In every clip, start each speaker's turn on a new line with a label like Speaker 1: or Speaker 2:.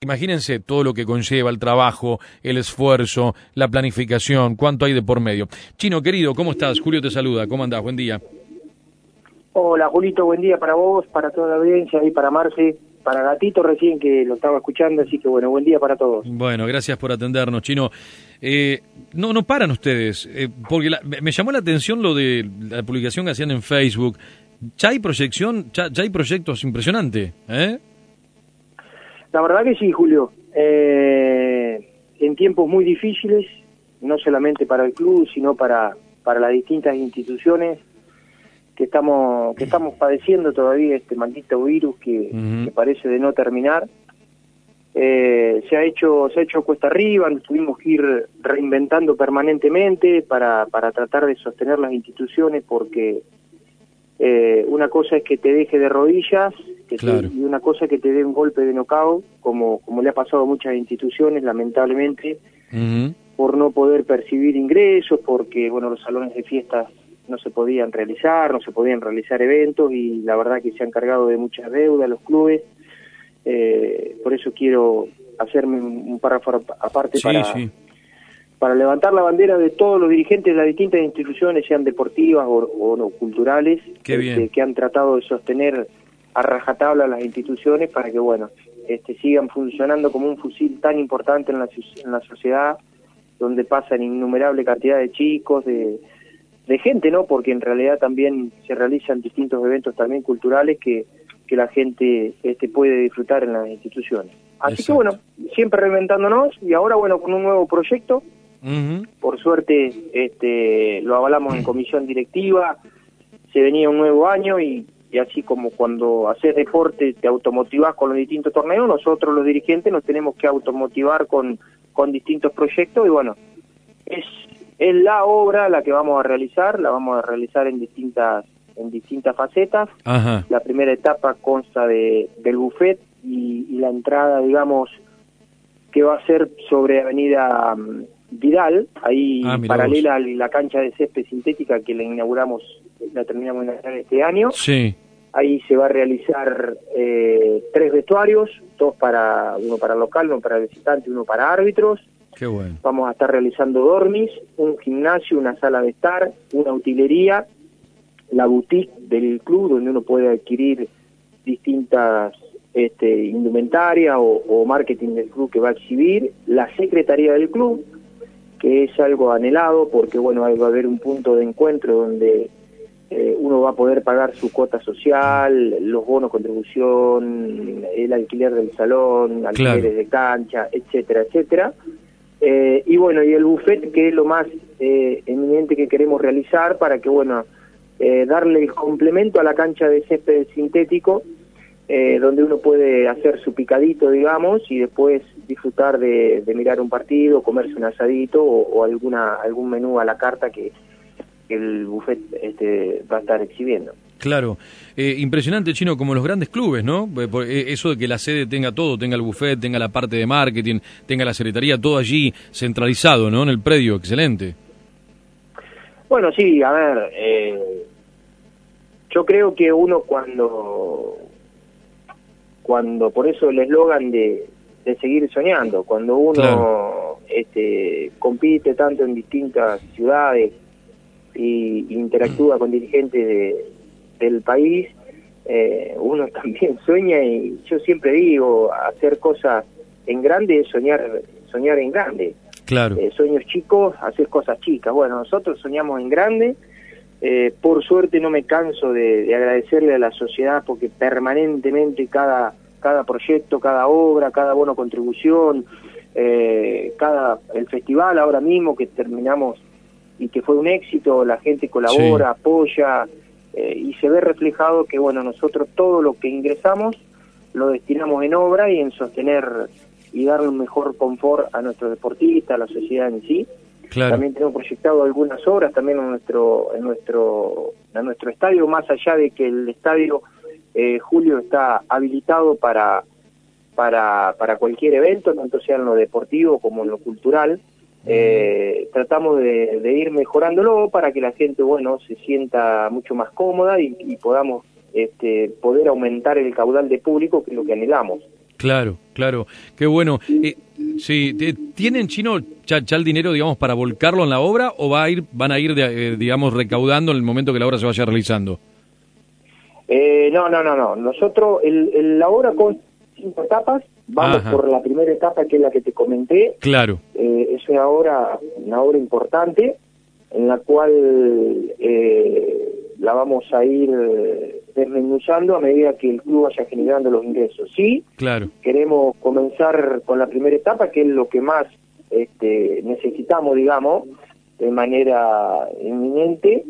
Speaker 1: Imagínense todo lo que conlleva el trabajo, el esfuerzo, la planificación, cuánto hay de por medio. Chino, querido, ¿cómo estás? Julio te saluda, ¿cómo andás? Buen día.
Speaker 2: Hola, Julito, buen día para vos, para toda la audiencia y para Marce, para Gatito recién que lo estaba escuchando, así que bueno, buen día para todos.
Speaker 1: Bueno, gracias por atendernos, Chino. No paran ustedes, porque me llamó la atención lo de la publicación que hacían en Facebook. Ya hay proyección, ya hay proyectos impresionantes, ¿eh?
Speaker 2: La verdad que sí, Julio. En tiempos muy difíciles, no solamente para el club, sino para las distintas instituciones que estamos padeciendo todavía este maldito virus que parece de no terminar. Se ha hecho cuesta arriba, nos tuvimos que ir reinventando permanentemente para tratar de sostener las instituciones, porque una cosa es que te deje de rodillas claro. Y una cosa es que te dé un golpe de knockout, como le ha pasado a muchas instituciones, lamentablemente, por no poder percibir ingresos, porque bueno, los salones de fiestas no se podían realizar eventos, y la verdad que se han cargado de muchas deudas los clubes. Por eso quiero hacerme un párrafo aparte para levantar la bandera de todos los dirigentes de las distintas instituciones, sean deportivas o no culturales, que han tratado de sostener a rajatabla las instituciones para que bueno sigan funcionando como un fusil tan importante en la sociedad, donde pasan innumerable cantidad de chicos, de gente, ¿no? Porque en realidad también se realizan distintos eventos también culturales que la gente puede disfrutar en las instituciones. Así que bueno, siempre reinventándonos, y ahora bueno, con un nuevo proyecto. Por suerte lo avalamos en comisión directiva, se venía un nuevo año y así como cuando haces deporte te automotivás con los distintos torneos, nosotros los dirigentes nos tenemos que automotivar con distintos proyectos, y bueno, es la obra la que vamos a realizar, en distintas facetas. Ajá. La primera etapa consta del buffet y la entrada, digamos, que va a ser sobre Avenida Vidal, ahí paralela a la cancha de césped sintética que la terminamos de inaugurar este año. Sí. Ahí se va a realizar 3 vestuarios, uno para el local, uno para el visitante, uno para árbitros.
Speaker 1: Qué bueno.
Speaker 2: Vamos a estar realizando dormis, un gimnasio, una sala de estar, una utilería, la boutique del club, donde uno puede adquirir distintas indumentaria o marketing del club que va a exhibir, la secretaría del club, que es algo anhelado, porque bueno, va a haber un punto de encuentro donde uno va a poder pagar su cuota social, los bonos contribución, el alquiler del salón, alquileres de cancha, etcétera, etcétera. Y bueno, y el buffet, que es lo más eminente que queremos realizar para que bueno, darle el complemento a la cancha de césped sintético, donde uno puede hacer su picadito, digamos, y después disfrutar de mirar un partido, comerse un asadito o algún menú a la carta que el buffet va a estar exhibiendo.
Speaker 1: Claro, impresionante, Chino, como los grandes clubes, ¿no? Eso de que la sede tenga todo, tenga el buffet, tenga la parte de marketing, tenga la secretaría, todo allí centralizado, ¿no? En el predio, excelente.
Speaker 2: Bueno, sí, a ver, yo creo que uno cuando por eso el eslogan de seguir soñando, cuando uno compite tanto en distintas ciudades y interactúa con dirigentes del país, uno también sueña, y yo siempre digo, hacer cosas en grande es soñar en grande. Claro. Sueños chicos, hacer cosas chicas. Bueno, nosotros soñamos en grande. Por suerte no me canso de agradecerle a la sociedad, porque permanentemente cada proyecto, cada obra, cada bono contribución, el festival ahora mismo que terminamos y que fue un éxito, la gente colabora, apoya, y se ve reflejado que bueno, nosotros todo lo que ingresamos lo destinamos en obra y en sostener y darle un mejor confort a nuestros deportistas, a la sociedad en sí. Claro. También tenemos proyectado algunas obras también en nuestro estadio, más allá de que el estadio Julio está habilitado para cualquier evento, tanto sea en lo deportivo como en lo cultural. Tratamos de ir mejorándolo para que la gente bueno se sienta mucho más cómoda y podamos poder aumentar el caudal de público, que es lo que anhelamos.
Speaker 1: Claro, claro, qué bueno. Sí, ¿tienen, Chino, ya el dinero, digamos, para volcarlo en la obra o van a ir, digamos, recaudando en el momento que la obra se vaya realizando?
Speaker 2: No. Nosotros, la obra con 5 etapas, vamos por la primera etapa, que es la que te comenté.
Speaker 1: Claro.
Speaker 2: Es una obra importante, en la cual la vamos a ir desmenuzando a medida que el club vaya generando los ingresos. Sí,
Speaker 1: claro.
Speaker 2: Queremos comenzar con la primera etapa, que es lo que más necesitamos, digamos, de manera inminente,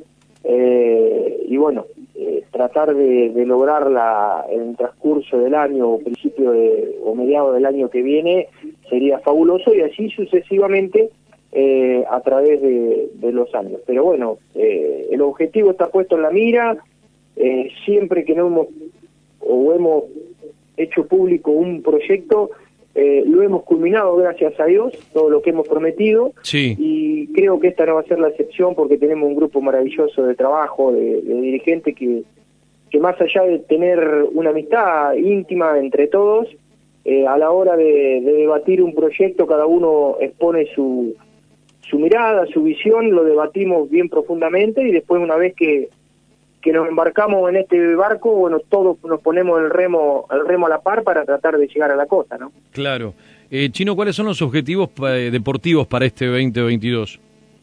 Speaker 2: y bueno, tratar de lograrla en el transcurso del año o principio o mediados del año que viene sería fabuloso, y así sucesivamente a través de los años. Pero bueno, el objetivo está puesto en la mira. Siempre que no hemos hecho público un proyecto, lo hemos culminado, gracias a Dios, todo lo que hemos prometido.
Speaker 1: Sí.
Speaker 2: Y creo que esta no va a ser la excepción, porque tenemos un grupo maravilloso de trabajo, de dirigentes que más allá de tener una amistad íntima entre todos, a la hora de debatir un proyecto, cada uno expone su mirada, su visión, lo debatimos bien profundamente, y después, una vez que nos embarcamos en este barco, bueno, todos nos ponemos el remo a la par para tratar de llegar a la costa, ¿no?
Speaker 1: Claro. Chino, ¿cuáles son los objetivos deportivos para este 2022?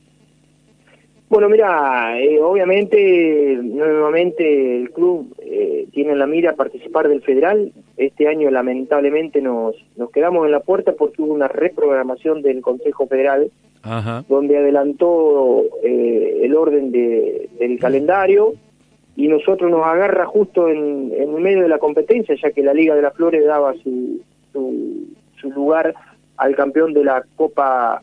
Speaker 2: Bueno, mira, obviamente, nuevamente el club tiene en la mira participar del Federal. Este año, lamentablemente, nos quedamos en la puerta porque hubo una reprogramación del Consejo Federal, donde adelantó el orden del calendario, y nosotros nos agarra justo en el medio de la competencia, ya que la Liga de las Flores daba su lugar al campeón de la Copa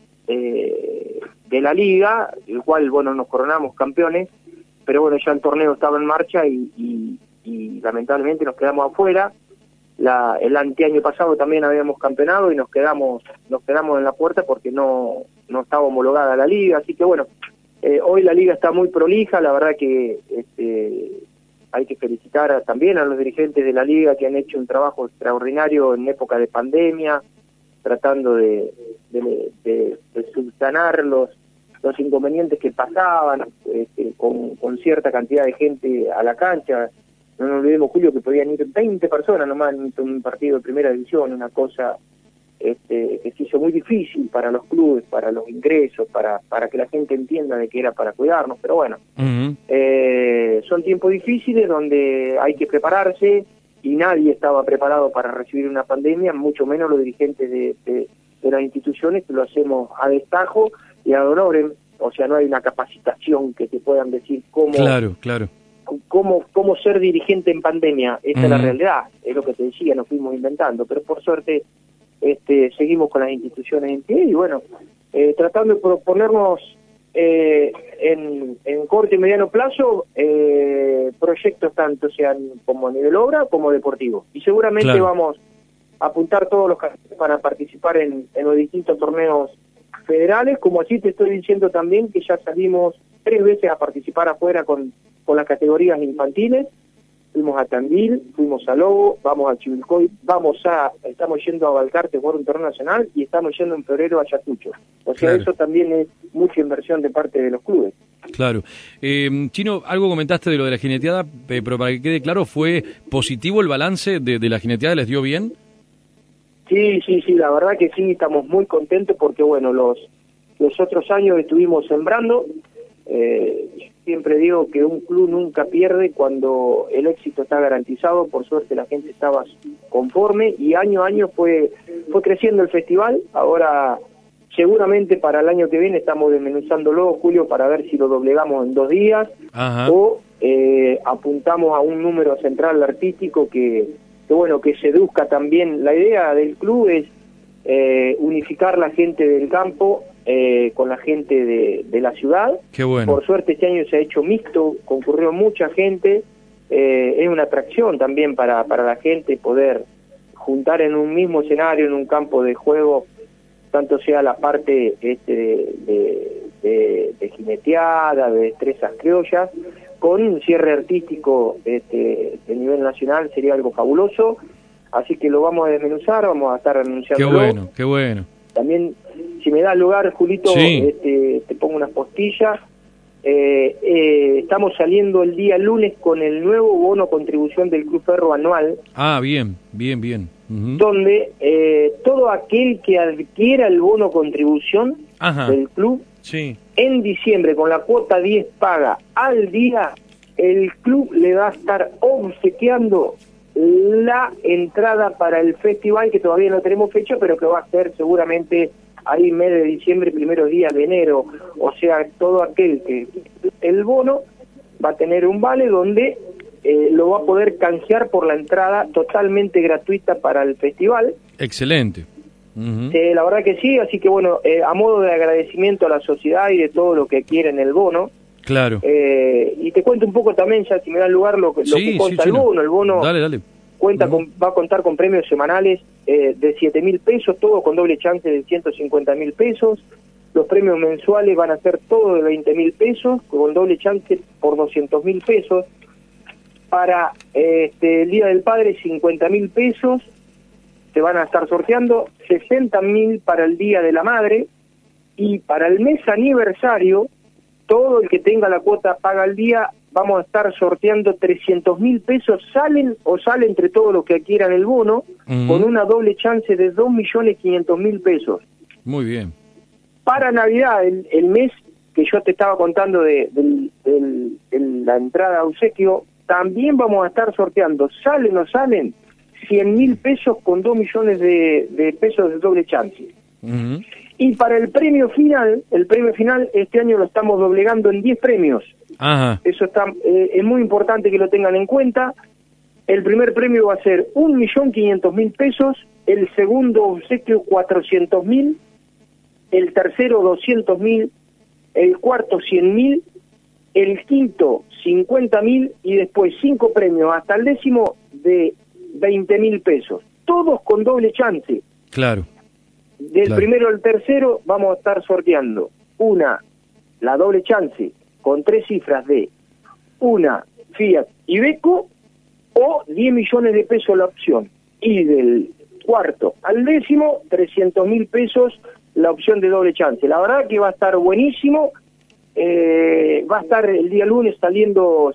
Speaker 2: de la Liga, el cual, bueno, nos coronamos campeones, pero bueno, ya el torneo estaba en marcha y lamentablemente nos quedamos afuera. El anteaño pasado también habíamos campeonado y nos quedamos en la puerta porque no estaba homologada la Liga, así que bueno, hoy la Liga está muy prolija. La verdad que hay que felicitar también a los dirigentes de la Liga, que han hecho un trabajo extraordinario en época de pandemia, tratando de subsanar los inconvenientes que pasaban con cierta cantidad de gente a la cancha. No nos olvidemos, Julio, que podían ir 20 personas nomás en un partido de primera división, una cosa que se hizo muy difícil para los clubes, para los ingresos, para que la gente entienda de que era para cuidarnos, pero bueno, son tiempos difíciles donde hay que prepararse, y nadie estaba preparado para recibir una pandemia, mucho menos los dirigentes de las instituciones, que lo hacemos a destajo y ad honorem. O sea, no hay una capacitación que te puedan decir cómo ser dirigente en pandemia. Esta es la realidad, es lo que te decía, nos fuimos inventando, pero por suerte seguimos con las instituciones en pie, y bueno, tratando de proponernos en corto y mediano plazo proyectos tanto sean como a nivel obra como deportivo, y seguramente vamos a apuntar todos los casos para participar en los distintos torneos federales, como así te estoy diciendo también que ya salimos 3 veces a participar afuera con las categorías infantiles. Fuimos a Tandil, fuimos a Lobo, vamos a Chivilcoy, estamos yendo a Balcarce por un torneo nacional, y estamos yendo en febrero a Ayacucho. O sea, eso también es mucha inversión de parte de los clubes.
Speaker 1: Claro. Chino, algo comentaste de lo de la jineteada, pero para que quede claro, ¿fue positivo el balance de la jineteada? ¿Les dio bien?
Speaker 2: Sí, la verdad que sí, estamos muy contentos porque, bueno, los otros años estuvimos sembrando. Siempre digo que un club nunca pierde cuando el éxito está garantizado. Por suerte la gente estaba conforme, y año a año fue creciendo el festival. Ahora seguramente para el año que viene estamos desmenuzándolo, Julio, para ver si lo doblegamos en 2 días o apuntamos a un número central artístico que bueno, que seduzca también. La idea del club es unificar la gente del campo con la gente de la ciudad.
Speaker 1: Qué bueno.
Speaker 2: Por suerte este año se ha hecho mixto, concurrió mucha gente, es una atracción también para la gente poder juntar en un mismo escenario, en un campo de juego, tanto sea la parte de jineteada, de destrezas criollas, con un cierre artístico de nivel nacional. Sería algo fabuloso. así que lo vamos a desmenuzar, vamos a estar anunciando.
Speaker 1: Qué bueno, qué bueno.
Speaker 2: También, si me da lugar, Julito,
Speaker 1: Sí.
Speaker 2: te pongo unas postillas. Estamos saliendo el día lunes con el nuevo bono contribución del Club Ferro anual.
Speaker 1: Ah, bien, bien, bien. Uh-huh.
Speaker 2: Donde todo aquel que adquiera el bono contribución
Speaker 1: Ajá.
Speaker 2: del club,
Speaker 1: Sí.
Speaker 2: en diciembre con la cuota 10 paga al día, el club le va a estar obsequiando la entrada para el festival, que todavía no tenemos fecha, pero que va a ser seguramente ahí mes de diciembre, primeros días de enero. O sea, todo aquel que el bono va a tener un vale donde lo va a poder canjear por la entrada totalmente gratuita para el festival.
Speaker 1: Excelente. Uh-huh.
Speaker 2: La verdad que sí, así que bueno, a modo de agradecimiento a la sociedad y de todo lo que quieren el bono.
Speaker 1: Claro.
Speaker 2: Y te cuento un poco también, ya si me da lugar, lo que consta el bono. El bono
Speaker 1: dale.
Speaker 2: Cuenta va a contar con premios semanales de 7.000 pesos, todo con doble chance de 150.000 pesos. Los premios mensuales van a ser todo de 20.000 pesos, con doble chance por 200.000 pesos. Para el Día del Padre, 50.000 pesos. Se van a estar sorteando 60.000 para el Día de la Madre. Y para el mes aniversario, todo el que tenga la cuota paga al día, vamos a estar sorteando 300.000 pesos, sale entre todos los que adquieran el bono, con una doble chance de 2.500.000 pesos.
Speaker 1: Muy bien.
Speaker 2: Para Navidad, el mes que yo te estaba contando de la entrada a obsequio, también vamos a estar sorteando, salen o salen, 100.000 pesos con 2 millones de pesos de doble chance.
Speaker 1: Uh-huh.
Speaker 2: Y para el premio final, este año lo estamos doblegando en 10 premios.
Speaker 1: Ajá.
Speaker 2: Eso es muy importante que lo tengan en cuenta. El primer premio va a ser 1.500.000 pesos, el segundo obsequio 400.000, el tercero 200.000, el cuarto 100.000, el quinto 50.000 y después 5 premios hasta el décimo de 20.000 pesos. Todos con doble chance.
Speaker 1: Claro.
Speaker 2: Del primero al tercero vamos a estar sorteando la doble chance con 3 cifras de una Fiat Iveco o 10 millones de pesos la opción. Y del cuarto al décimo, 300.000 pesos la opción de doble chance. La verdad que va a estar buenísimo. Va a estar el día lunes saliendo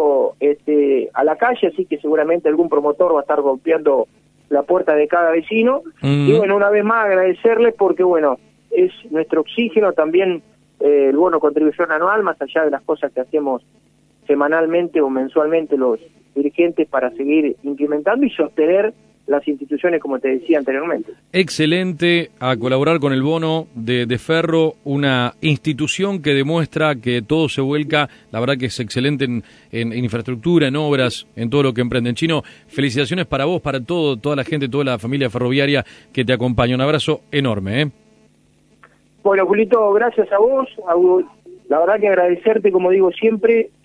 Speaker 2: a la calle, así que seguramente algún promotor va a estar golpeando la puerta de cada vecino. Y bueno, una vez más agradecerles porque bueno, es nuestro oxígeno también, el bono contribución anual, más allá de las cosas que hacemos semanalmente o mensualmente los dirigentes para seguir incrementando y sostener las instituciones, como te decía anteriormente.
Speaker 1: Excelente, a colaborar con el bono de Ferro, una institución que demuestra que todo se vuelca, la verdad que es excelente en infraestructura, en obras, en todo lo que emprenden. Chino, felicitaciones para vos, para toda la gente, toda la familia ferroviaria que te acompaña. Un abrazo enorme, ¿eh?
Speaker 2: Bueno, Julito, gracias a vos. La verdad que agradecerte, como digo siempre,